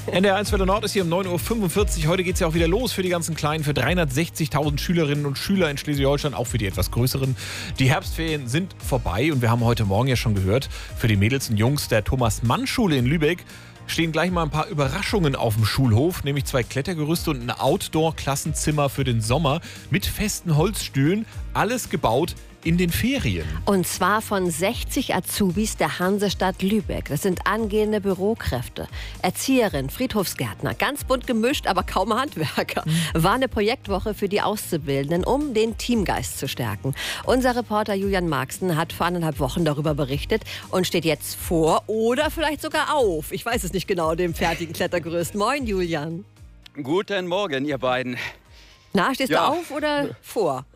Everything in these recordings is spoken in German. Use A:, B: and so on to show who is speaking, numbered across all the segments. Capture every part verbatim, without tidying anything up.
A: N D R eins Welle Nord ist hier um neun Uhr fünfundvierzig. Heute geht es ja auch wieder los für die ganzen Kleinen, für dreihundertsechzigtausend Schülerinnen und Schüler in Schleswig-Holstein, auch für die etwas größeren. Die Herbstferien sind vorbei und wir haben heute Morgen ja schon gehört, für die Mädels und Jungs der Thomas-Mann-Schule in Lübeck stehen gleich mal ein paar Überraschungen auf dem Schulhof, nämlich zwei Klettergerüste und ein Outdoor-Klassenzimmer für den Sommer mit festen Holzstühlen, alles gebaut in den Ferien.
B: Und zwar von sechzig Azubis der Hansestadt Lübeck. Das sind angehende Bürokräfte, Erzieherinnen, Friedhofsgärtner, ganz bunt gemischt, aber kaum Handwerker. War eine Projektwoche für die Auszubildenden, um den Teamgeist zu stärken. Unser Reporter Julian Marxen hat vor anderthalb Wochen darüber berichtet und steht jetzt vor oder vielleicht sogar auf, ich weiß es nicht genau, dem fertigen Klettergerüst. Moin, Julian.
C: Guten Morgen, ihr beiden.
B: Na, stehst
C: Ja.
B: du auf oder vor?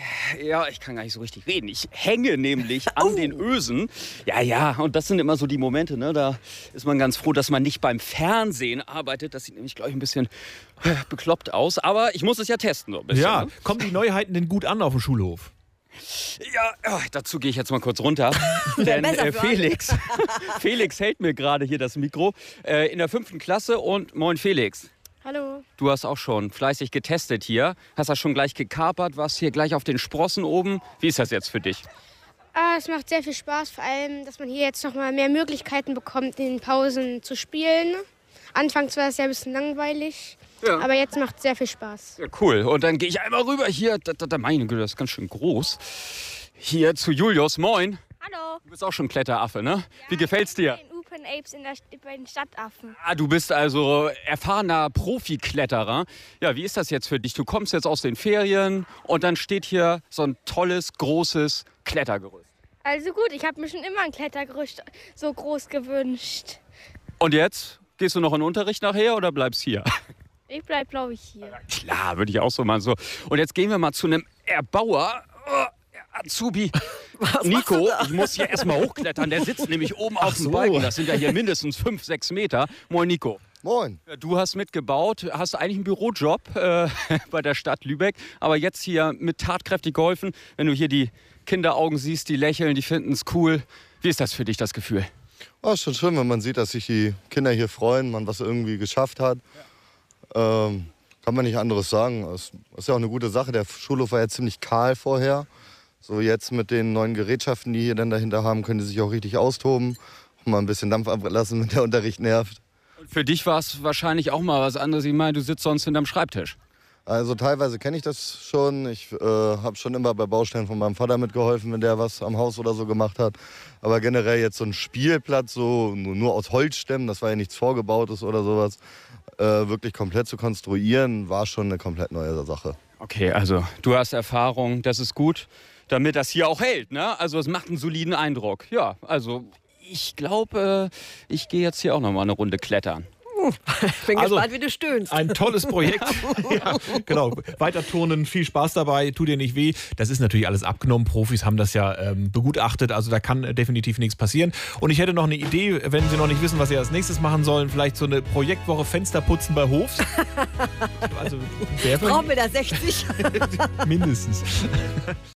C: Ja, ich kann gar nicht so richtig reden. Ich hänge nämlich an den Ösen. Ja, ja, und das sind immer so die Momente, ne? Da ist man ganz froh, dass man nicht beim Fernsehen arbeitet. Das sieht nämlich, glaube ich, ein bisschen äh, bekloppt aus. Aber ich muss es ja testen. So ein bisschen,
A: Ja,
C: ne?
A: kommen die Neuheiten denn gut an auf dem Schulhof?
C: Ja, oh, dazu gehe ich jetzt mal kurz runter. Denn
B: besser
C: äh,
B: für alle.
C: Felix, Felix hält mir gerade hier das Mikro äh, in der fünften Klasse. Und moin, Felix.
D: Hallo.
C: Du hast auch schon fleißig getestet hier. Hast das schon gleich gekapert, warst hier gleich auf den Sprossen oben. Wie ist das jetzt für dich?
D: Ah, es macht sehr viel Spaß, vor allem, dass man hier jetzt noch mal mehr Möglichkeiten bekommt, in den Pausen zu spielen. Anfangs war es ja ein bisschen langweilig,
C: Ja.
D: aber jetzt macht es sehr viel Spaß.
C: Ja, cool. Und dann gehe ich einmal rüber hier. Da, da, da, meine Güte, das ist ganz schön groß. Hier zu Julius. Moin.
D: Hallo.
C: Du bist auch schon Kletteraffe, ne? Wie gefällt's dir?
D: In Open Apes in der, bei den Stadtaffen.
C: Ah, du bist also erfahrener Profikletterer. Ja, wie ist das jetzt für dich? Du kommst jetzt aus den Ferien und dann steht hier so ein tolles, großes Klettergerüst.
D: Also gut, ich habe mir schon immer ein Klettergerüst so groß gewünscht.
C: Und jetzt? Gehst du noch in den Unterricht nachher oder bleibst hier?
D: Ich bleib, glaube ich, hier.
C: Klar, würde ich auch so mal so. Und jetzt gehen wir mal zu einem Erbauer. Oh, Azubi. Nico, ich muss hier erstmal hochklettern. Der sitzt nämlich oben auf dem
A: so.
C: Balken. Das sind ja hier mindestens fünf, sechs Meter. Moin, Nico.
E: Moin.
C: Du hast mitgebaut, hast eigentlich einen Bürojob äh, bei der Stadt Lübeck, aber jetzt hier mit tatkräftig geholfen. Wenn du hier die Kinderaugen siehst, die lächeln, die finden es cool. Wie ist das für dich, das Gefühl?
E: Oh, ist schon schön, wenn man sieht, dass sich die Kinder hier freuen, man was irgendwie geschafft hat. Ähm, kann man nicht anderes sagen. Das ist ja auch eine gute Sache. Der Schulhof war ja ziemlich kahl vorher. So jetzt mit den neuen Gerätschaften, die hier dann dahinter haben, können die sich auch richtig austoben. Mal ein bisschen Dampf ablassen, wenn der Unterricht nervt.
C: Und für dich war es wahrscheinlich auch mal was anderes. Ich meine, du sitzt sonst hinterm Schreibtisch.
E: Also teilweise kenne ich das schon. Ich äh, habe schon immer bei Baustellen von meinem Vater mitgeholfen, wenn der was am Haus oder so gemacht hat. Aber generell jetzt so ein Spielplatz, so nur nur aus Holzstämmen, das war ja nichts Vorgebautes oder sowas, äh, wirklich komplett zu konstruieren, war schon eine komplett neue Sache.
C: Okay, also du hast Erfahrung, das ist gut, damit das hier auch hält, ne? Also es macht einen soliden Eindruck. Ja, also ich glaube, äh, ich gehe jetzt hier auch noch mal eine Runde klettern.
B: Ich bin
A: Also,
B: gespannt, wie du stöhnst.
A: Ein tolles Projekt. Ja, genau. Weiter turnen, viel Spaß dabei, tut dir nicht weh. Das ist natürlich alles abgenommen. Profis haben das ja ähm, begutachtet. Also da kann äh, definitiv nichts passieren. Und ich hätte noch eine Idee, wenn Sie noch nicht wissen, was Sie als nächstes machen sollen. Vielleicht so eine Projektwoche Fensterputzen bei Hofs. Also,
B: Brauchen wir da sechzig?
A: mindestens.